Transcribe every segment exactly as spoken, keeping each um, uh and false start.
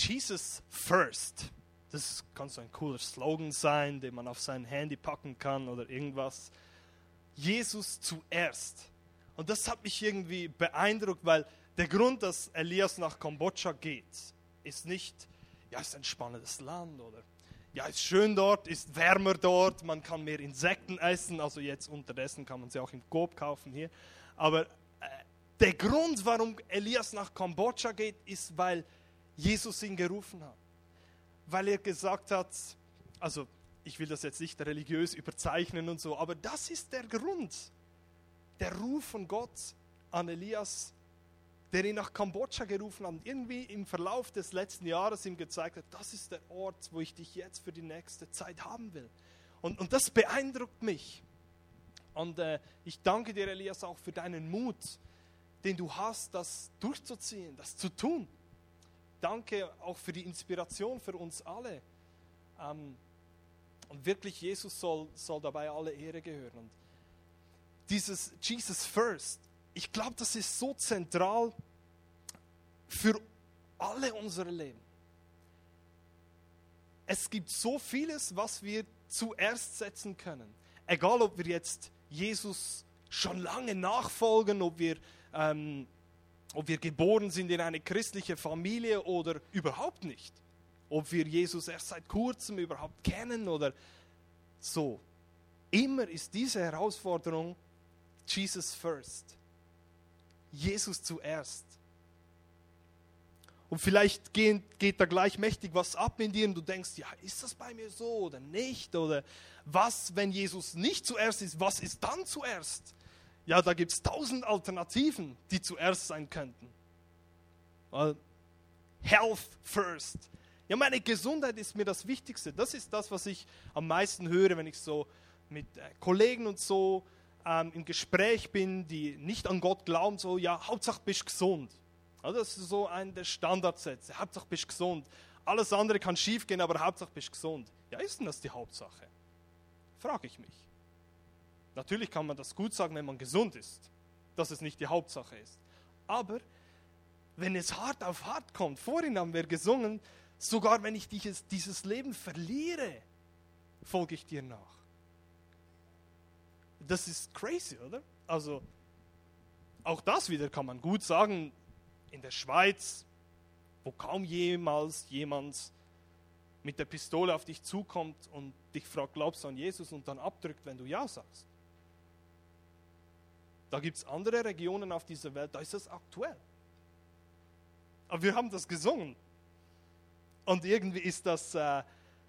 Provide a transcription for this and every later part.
Jesus first. Das kann so ein cooler Slogan sein, den man auf sein Handy packen kann oder irgendwas. Jesus zuerst. Und das hat mich irgendwie beeindruckt, weil der Grund, dass Elias nach Kambodscha geht, ist nicht, ja, es ist ein spannendes Land oder ja, ist schön dort, ist wärmer dort, man kann mehr Insekten essen, also jetzt unterdessen kann man sie auch im Coop kaufen hier. Aber äh, der Grund, warum Elias nach Kambodscha geht, ist, weil Jesus ihn gerufen hat. Weil er gesagt hat, also ich will das jetzt nicht religiös überzeichnen und so, aber das ist der Grund, der Ruf von Gott an Elias, der ihn nach Kambodscha gerufen hat und irgendwie im Verlauf des letzten Jahres ihm gezeigt hat, das ist der Ort, wo ich dich jetzt für die nächste Zeit haben will. Und, und das beeindruckt mich. Und äh, ich danke dir, Elias, auch für deinen Mut, den du hast, das durchzuziehen, das zu tun. Danke auch für die Inspiration für uns alle. Ähm, und wirklich, Jesus soll, soll dabei alle Ehre gehören. Und dieses Jesus First, ich glaube, das ist so zentral für alle unsere Leben. Es gibt so vieles, was wir zuerst setzen können. Egal, ob wir jetzt Jesus schon lange nachfolgen, ob wir, ähm, ob wir geboren sind in eine christliche Familie oder überhaupt nicht. Ob wir Jesus erst seit kurzem überhaupt kennen oder so. Immer ist diese Herausforderung Jesus first. Jesus zuerst. Und vielleicht geht, geht da gleich mächtig was ab in dir und du denkst, ja, ist das bei mir so oder nicht? Oder was, wenn Jesus nicht zuerst ist, was ist dann zuerst? Ja, da gibt es tausend Alternativen, die zuerst sein könnten. Health first. Ja, meine Gesundheit ist mir das Wichtigste. Das ist das, was ich am meisten höre, wenn ich so mit äh, Kollegen und so ähm, im Gespräch bin, die nicht an Gott glauben, so, ja, Hauptsache bist gesund. Also das ist so ein der Standardsätze. Hauptsache bist gesund. Alles andere kann schief gehen, aber Hauptsache bist gesund. Ja, ist denn das die Hauptsache? Frage ich mich. Natürlich kann man das gut sagen, wenn man gesund ist, dass es nicht die Hauptsache ist. Aber wenn es hart auf hart kommt, vorhin haben wir gesungen, sogar wenn ich dieses, dieses Leben verliere, folge ich dir nach. Das ist crazy, oder? Also, auch das wieder kann man gut sagen, in der Schweiz, wo kaum jemals jemand mit der Pistole auf dich zukommt und dich fragt, glaubst du an Jesus, und dann abdrückt, wenn du Ja sagst. Da gibt es andere Regionen auf dieser Welt, da ist das aktuell. Aber wir haben das gesungen. Und irgendwie ist das, äh,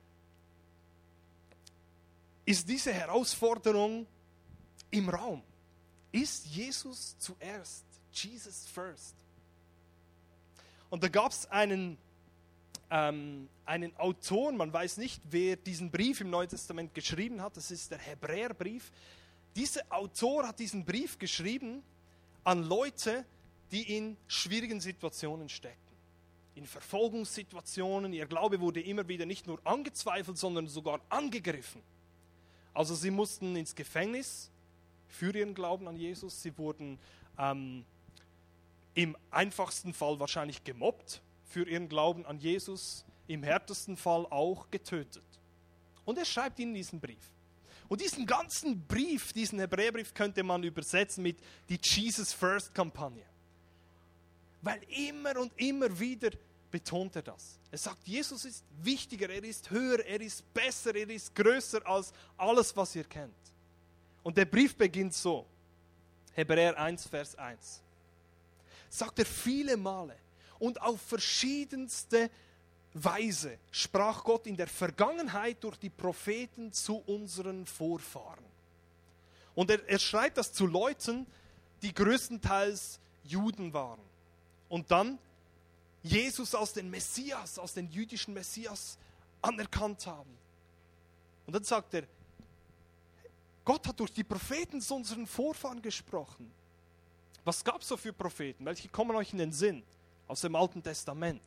ist diese Herausforderung im Raum. Ist Jesus zuerst? Jesus first. Und da gab es einen, ähm, einen Autor, man weiß nicht, wer diesen Brief im Neuen Testament geschrieben hat, das ist der Hebräerbrief. Dieser Autor hat diesen Brief geschrieben an Leute, die in schwierigen Situationen stecken. In Verfolgungssituationen, ihr Glaube wurde immer wieder nicht nur angezweifelt, sondern sogar angegriffen. Also sie mussten ins Gefängnis für ihren Glauben an Jesus, sie wurden ähm, im einfachsten Fall wahrscheinlich gemobbt für ihren Glauben an Jesus, im härtesten Fall auch getötet. Und er schreibt ihnen diesen Brief. Und diesen ganzen Brief, diesen Hebräerbrief könnte man übersetzen mit die Jesus First Kampagne. Weil immer und immer wieder betont er das. Er sagt, Jesus ist wichtiger, er ist höher, er ist besser, er ist größer als alles, was ihr kennt. Und der Brief beginnt so. Hebräer eins, Vers eins. Sagt er viele Male und auf verschiedenste Weise sprach Gott in der Vergangenheit durch die Propheten zu unseren Vorfahren. Und er, er schreibt das zu Leuten, die größtenteils Juden waren. Und dann Jesus als den Messias, als den jüdischen Messias anerkannt haben. Und dann sagt er, Gott hat durch die Propheten zu unseren Vorfahren gesprochen. Was gab es so für Propheten? Welche kommen euch in den Sinn? Aus dem Alten Testament.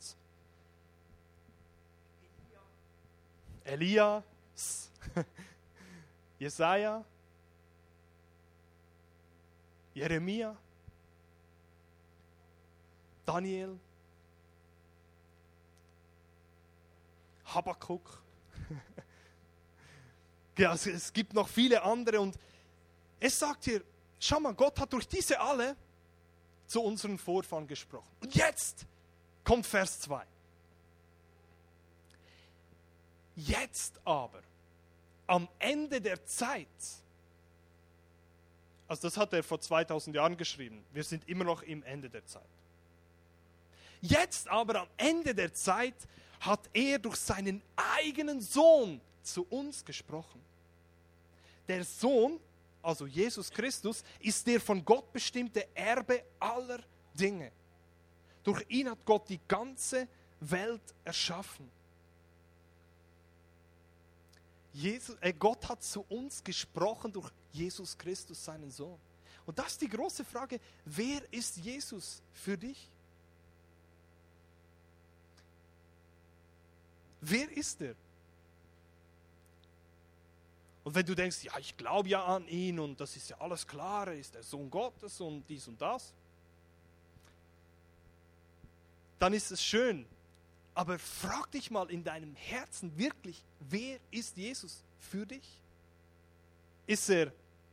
Elias, Jesaja, Jeremia, Daniel. Habakkuk. Ja, es, es gibt noch viele andere und es sagt hier, schau mal, Gott hat durch diese alle zu unseren Vorfahren gesprochen. Und jetzt kommt Vers zwei. Jetzt aber, am Ende der Zeit, also das hat er vor zweitausend Jahren geschrieben, wir sind immer noch im Ende der Zeit. Jetzt aber am Ende der Zeit hat er durch seinen eigenen Sohn zu uns gesprochen. Der Sohn, also Jesus Christus, ist der von Gott bestimmte Erbe aller Dinge. Durch ihn hat Gott die ganze Welt erschaffen. Jesus, äh, Gott hat zu uns gesprochen durch Jesus Christus, seinen Sohn. Und das ist die große Frage, wer ist Jesus für dich? Wer ist er? Und wenn du denkst, ja, ich glaube ja an ihn und das ist ja alles klar, er ist der Sohn Gottes und dies und das, dann ist es schön. Aber frag dich mal in deinem Herzen wirklich, wer ist Jesus für dich? Ist er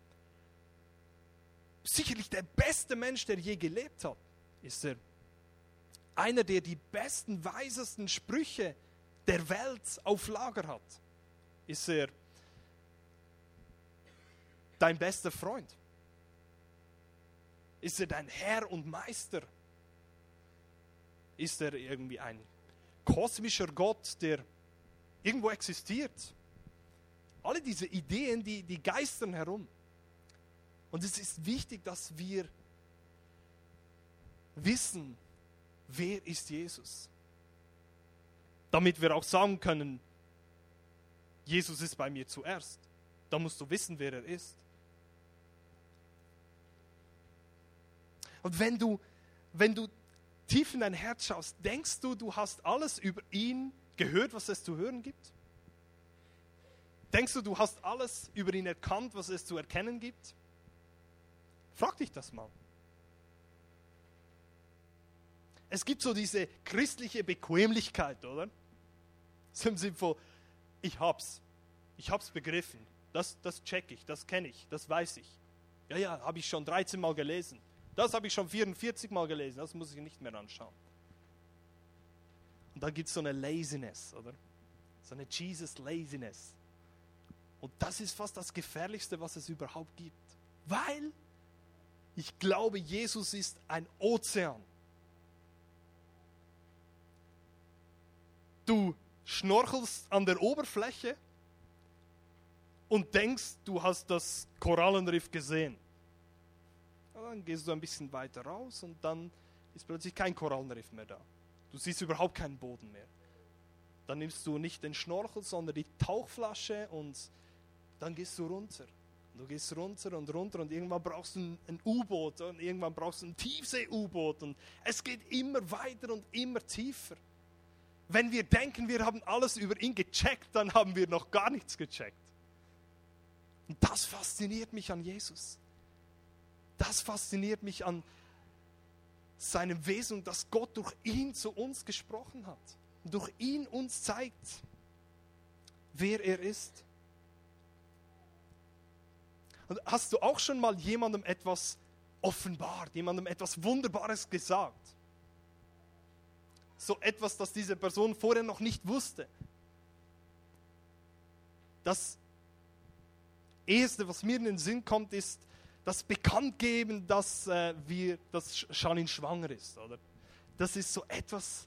sicherlich der beste Mensch, der je gelebt hat? Ist er einer, der die besten, weisesten Sprüche der Welt auf Lager hat? Ist er dein bester Freund? Ist er dein Herr und Meister? Ist er irgendwie ein kosmischer Gott, der irgendwo existiert? Alle diese Ideen, die, die geistern herum. Und es ist wichtig, dass wir wissen, wer ist Jesus? Damit wir auch sagen können, Jesus ist bei mir zuerst. Da musst du wissen, wer er ist. Und wenn du, wenn du tief in dein Herz schaust, denkst du, du hast alles über ihn gehört, was es zu hören gibt? Denkst du, du hast alles über ihn erkannt, was es zu erkennen gibt? Frag dich das mal. Es gibt so diese christliche Bequemlichkeit, oder? So im Sinne von, ich hab's. Ich hab's begriffen. Das, das check ich, das kenne ich, das weiß ich. Ja, ja, habe ich schon dreizehn Mal gelesen. Das habe ich schon vierundvierzig Mal gelesen, das muss ich nicht mehr anschauen. Und dann gibt es so eine Laziness, oder? So eine Jesus-Laziness. Und das ist fast das Gefährlichste, was es überhaupt gibt. Weil ich glaube, Jesus ist ein Ozean. Du schnorchelst an der Oberfläche und denkst, du hast das Korallenriff gesehen. Dann gehst du ein bisschen weiter raus und dann ist plötzlich kein Korallenriff mehr da. Du siehst überhaupt keinen Boden mehr. Dann nimmst du nicht den Schnorchel, sondern die Tauchflasche und dann gehst du runter. Du gehst runter und runter und irgendwann brauchst du ein, ein U-Boot und irgendwann brauchst du ein Tiefsee-U-Boot und es geht immer weiter und immer tiefer. Wenn wir denken, wir haben alles über ihn gecheckt, dann haben wir noch gar nichts gecheckt. Und das fasziniert mich an Jesus. Das fasziniert mich an seinem Wesen, dass Gott durch ihn zu uns gesprochen hat. Und durch ihn uns zeigt, wer er ist. Und hast du auch schon mal jemandem etwas offenbart, jemandem etwas Wunderbares gesagt? So etwas, das diese Person vorher noch nicht wusste. Das Erste, was mir in den Sinn kommt, ist das Bekanntgeben, dass äh, wir, dass Janine schwanger ist, oder? Das ist so etwas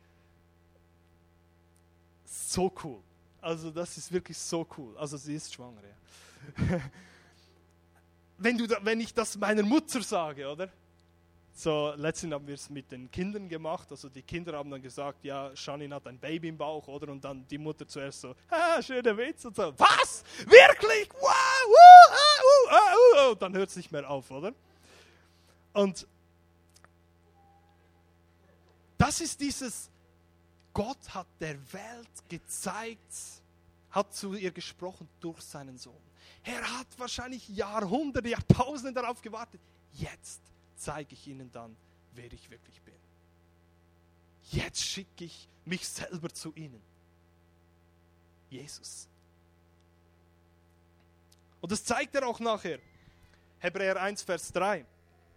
so cool. Also das ist wirklich so cool. Also sie ist schwanger, ja. wenn, du da, wenn ich das meiner Mutter sage, oder? So, letztens haben wir es mit den Kindern gemacht. Also die Kinder haben dann gesagt, ja, Janine hat ein Baby im Bauch, oder? Und dann die Mutter zuerst so, ah, schöner Witz und so. Was? Wirklich? Wow, uh, uh, uh, uh, uh. Dann hört es nicht mehr auf, oder? Und das ist dieses, Gott hat der Welt gezeigt, hat zu ihr gesprochen durch seinen Sohn. Er hat wahrscheinlich Jahrhunderte, Jahrtausende darauf gewartet. Jetzt zeige ich ihnen dann, wer ich wirklich bin. Jetzt schicke ich mich selber zu ihnen. Jesus. Und das zeigt er auch nachher. Hebräer eins, Vers drei.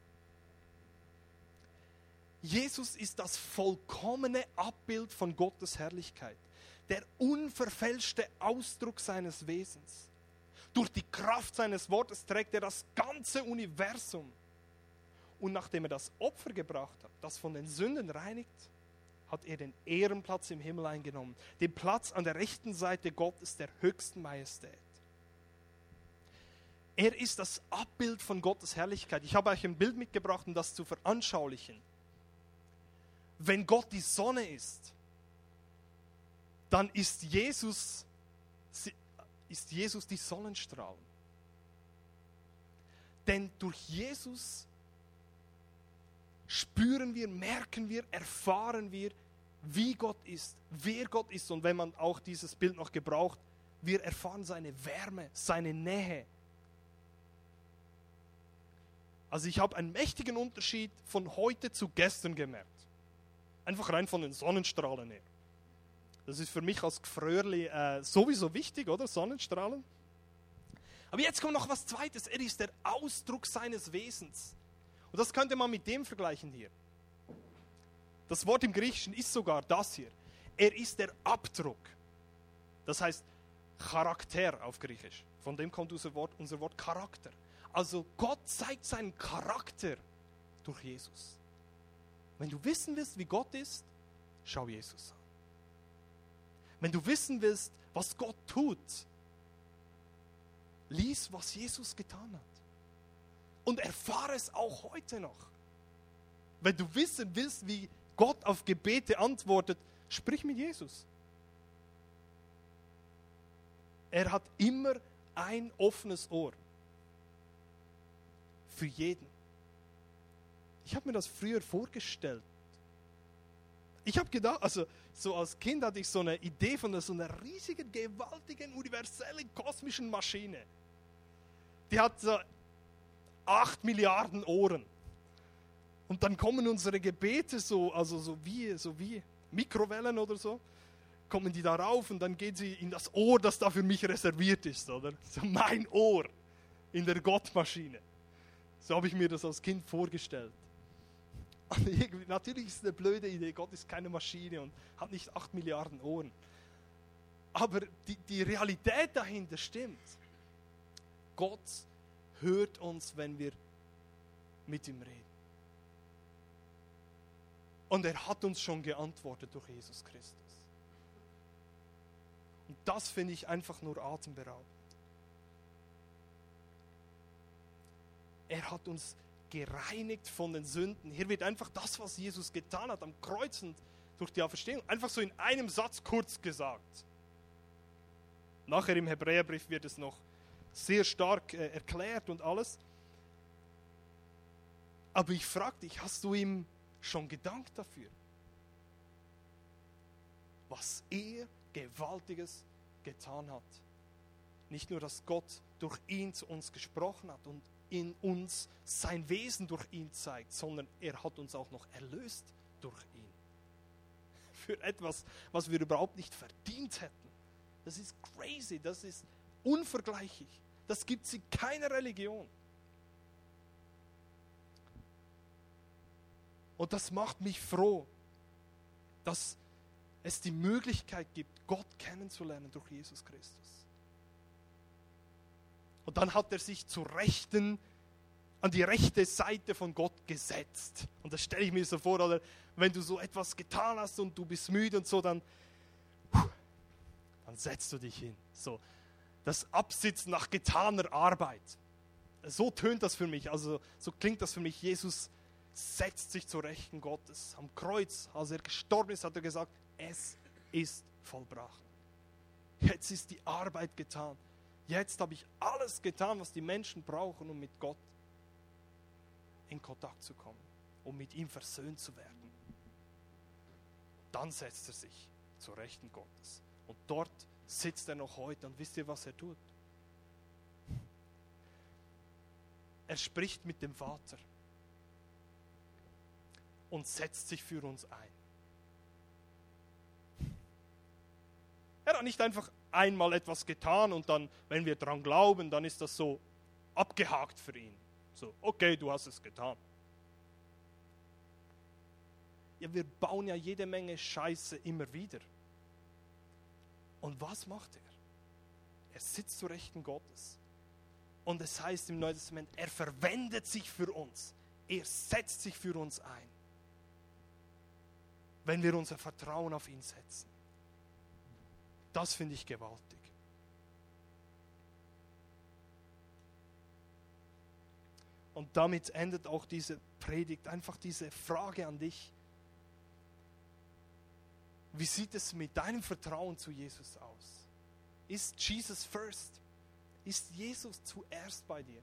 Jesus ist das vollkommene Abbild von Gottes Herrlichkeit, der unverfälschte Ausdruck seines Wesens. Durch die Kraft seines Wortes trägt er das ganze Universum. Und nachdem er das Opfer gebracht hat, das von den Sünden reinigt, hat er den Ehrenplatz im Himmel eingenommen, den Platz an der rechten Seite Gottes der höchsten Majestät. Er ist das Abbild von Gottes Herrlichkeit. Ich habe euch ein Bild mitgebracht, um das zu veranschaulichen. Wenn Gott die Sonne ist, dann ist Jesus, ist Jesus die Sonnenstrahlen. Denn durch Jesus spüren wir, merken wir, erfahren wir, wie Gott ist, wer Gott ist. Und wenn man auch dieses Bild noch gebraucht, wir erfahren seine Wärme, seine Nähe. Also ich habe einen mächtigen Unterschied von heute zu gestern gemerkt. Einfach rein von den Sonnenstrahlen her. Das ist für mich als Gfröhrli äh, sowieso wichtig, oder? Sonnenstrahlen. Aber jetzt kommt noch was Zweites. Er ist der Ausdruck seines Wesens. Und das könnte man mit dem vergleichen hier. Das Wort im Griechischen ist sogar das hier. Er ist der Abdruck. Das heißt Charakter auf Griechisch. Von dem kommt unser Wort, unser Wort Charakter. Also Gott zeigt seinen Charakter durch Jesus. Wenn du wissen willst, wie Gott ist, schau Jesus an. Wenn du wissen willst, was Gott tut, lies, was Jesus getan hat. Und erfahre es auch heute noch. Wenn du wissen willst, wie Gott auf Gebete antwortet, sprich mit Jesus. Er hat immer ein offenes Ohr. Für jeden. Ich habe mir das früher vorgestellt. Ich habe gedacht, also so als Kind hatte ich so eine Idee von so einer riesigen, gewaltigen, universellen, kosmischen Maschine. Die hat so acht Milliarden Ohren. Und dann kommen unsere Gebete so, also so wie, so wie Mikrowellen oder so, kommen die darauf und dann gehen sie in das Ohr, das da für mich reserviert ist, oder? So mein Ohr in der Gottmaschine. So habe ich mir das als Kind vorgestellt. Natürlich ist es eine blöde Idee, Gott ist keine Maschine und hat nicht acht Milliarden Ohren. Aber die, die Realität dahinter stimmt. Gott hört uns, wenn wir mit ihm reden. Und er hat uns schon geantwortet durch Jesus Christus. Und das finde ich einfach nur atemberaubend. Er hat uns gereinigt von den Sünden. Hier wird einfach das, was Jesus getan hat am Kreuz und durch die Auferstehung, einfach so in einem Satz kurz gesagt. Nachher im Hebräerbrief wird es noch sehr stark äh, erklärt und alles. Aber ich frage dich, hast du ihm schon gedankt dafür? Was er Gewaltiges getan hat. Nicht nur, dass Gott durch ihn zu uns gesprochen hat und in uns sein Wesen durch ihn zeigt, sondern er hat uns auch noch erlöst durch ihn. Für etwas, was wir überhaupt nicht verdient hätten. Das ist crazy, das ist unvergleichlich. Das gibt es in keiner Religion. Und das macht mich froh, dass es die Möglichkeit gibt, Gott kennenzulernen durch Jesus Christus. Und dann hat er sich zur Rechten, an die rechte Seite von Gott gesetzt. Und das stelle ich mir so vor, oder wenn du so etwas getan hast und du bist müde und so, dann, dann setzt du dich hin. So, das Absitzen nach getaner Arbeit. So tönt das für mich, also so klingt das für mich. Jesus setzt sich zur Rechten Gottes. Am Kreuz, als er gestorben ist, hat er gesagt, es ist vollbracht. Jetzt ist die Arbeit getan. Jetzt habe ich alles getan, was die Menschen brauchen, um mit Gott in Kontakt zu kommen, um mit ihm versöhnt zu werden. Dann setzt er sich zur Rechten Gottes. Und dort sitzt er noch heute. Und wisst ihr, was er tut? Er spricht mit dem Vater und setzt sich für uns ein. Er hat nicht einfach einmal etwas getan und dann, wenn wir dran glauben, dann ist das so abgehakt für ihn. So, okay, du hast es getan. Ja, wir bauen ja jede Menge Scheiße immer wieder. Und was macht er? Er sitzt zu Rechten Gottes. Und es heißt im Neuen Testament, er verwendet sich für uns. Er setzt sich für uns ein. Wenn wir unser Vertrauen auf ihn setzen. Das finde ich gewaltig. Und damit endet auch diese Predigt, einfach diese Frage an dich. Wie sieht es mit deinem Vertrauen zu Jesus aus? Ist Jesus first? Ist Jesus zuerst bei dir?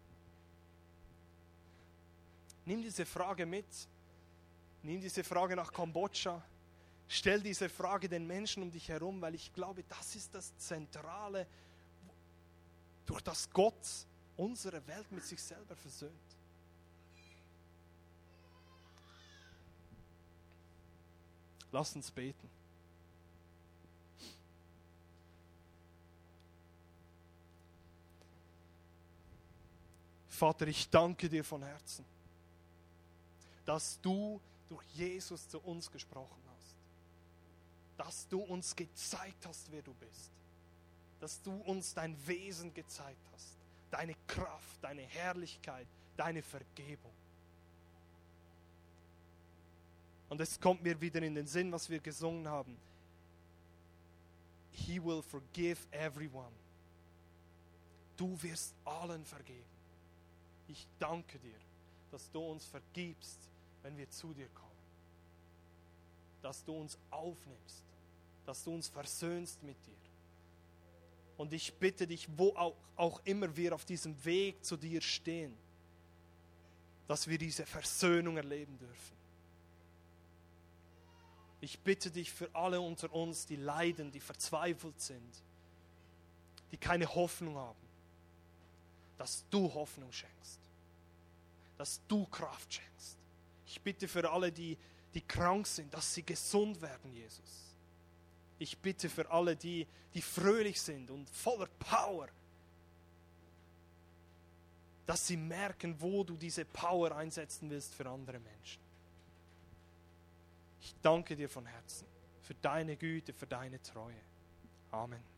Nimm diese Frage mit. Nimm diese Frage nach Kambodscha. Stell diese Frage den Menschen um dich herum, weil ich glaube, das ist das Zentrale, durch das Gott unsere Welt mit sich selber versöhnt. Lass uns beten. Vater, ich danke dir von Herzen, dass du durch Jesus zu uns gesprochen hast. Dass du uns gezeigt hast, wer du bist. Dass du uns dein Wesen gezeigt hast. Deine Kraft, deine Herrlichkeit, deine Vergebung. Und es kommt mir wieder in den Sinn, was wir gesungen haben. He will forgive everyone. Du wirst allen vergeben. Ich danke dir, dass du uns vergibst, wenn wir zu dir kommen. Dass du uns aufnimmst. Dass du uns versöhnst mit dir. Und ich bitte dich, wo auch, auch immer wir auf diesem Weg zu dir stehen, dass wir diese Versöhnung erleben dürfen. Ich bitte dich für alle unter uns, die leiden, die verzweifelt sind, die keine Hoffnung haben, dass du Hoffnung schenkst, dass du Kraft schenkst. Ich bitte für alle, die, die krank sind, dass sie gesund werden, Jesus. Ich bitte für alle, die, die fröhlich sind und voller Power, dass sie merken, wo du diese Power einsetzen willst für andere Menschen. Ich danke dir von Herzen für deine Güte, für deine Treue. Amen.